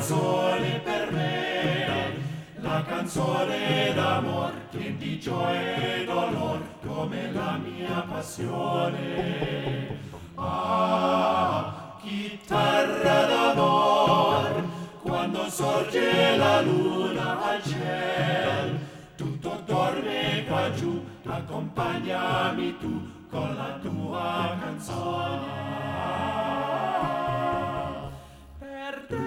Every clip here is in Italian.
canzone per me, la canzone d'amor, piena di gioia e dolor, come la mia passione. Ah, chitarra d'amor, quando sorge la luna al ciel, tutto dorme qua giù, accompagnami tu con la tua canzone. Per te,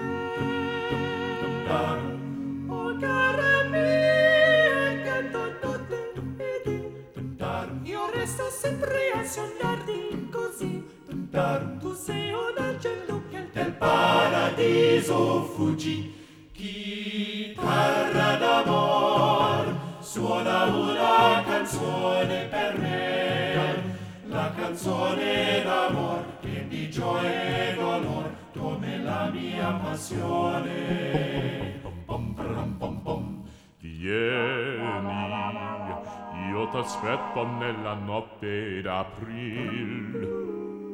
oh cara mia, canto notte e tu, io resto sempre a sognarti così. Tu sei un angelo che del paradiso fuggì. Chitarra d'amor, suona una canzone per me, la canzone d'amor, piena di gioia e dolor, come la mia passione. Pom pom pom pom. Vieni, io t'aspetto nella notte d'aprile.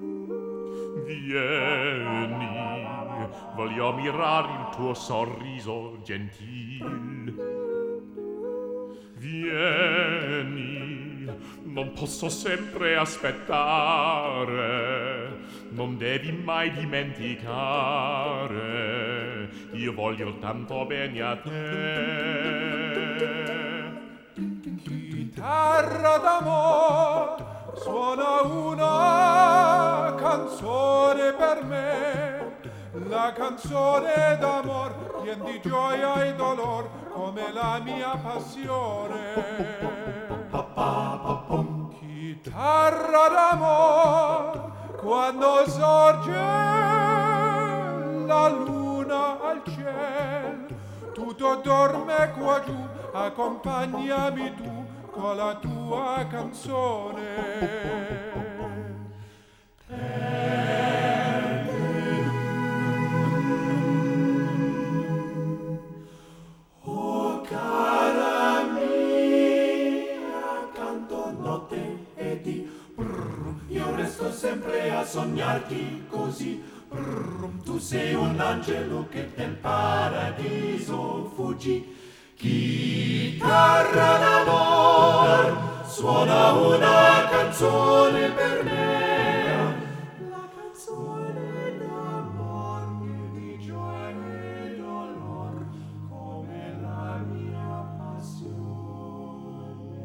Vieni, voglio mirare il tuo sorriso gentil. Vieni, non posso sempre aspettare, non devi mai dimenticare, io voglio tanto bene a te. Chitarra d'amor, suona una canzone per me, la canzone d'amor, piena di gioia e dolor, come la mia passione. Chitarra d'amor, quando sorge la luna al ciel, tutto dorme qua giù, accompagnami tu con la tua canzone. Oh cara mia, canto notte e di io resto sempre a sognarti così. Tu sei un angelo che del paradiso fuggì. Chitarra d'amor, suona una canzone per me, la canzone d'amor, piena di gioia e dolor, come la mia passione.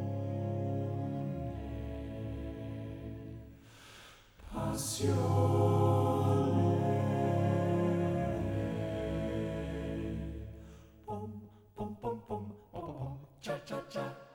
Passione. Pom pom pom pom pom pom, cha cha cha.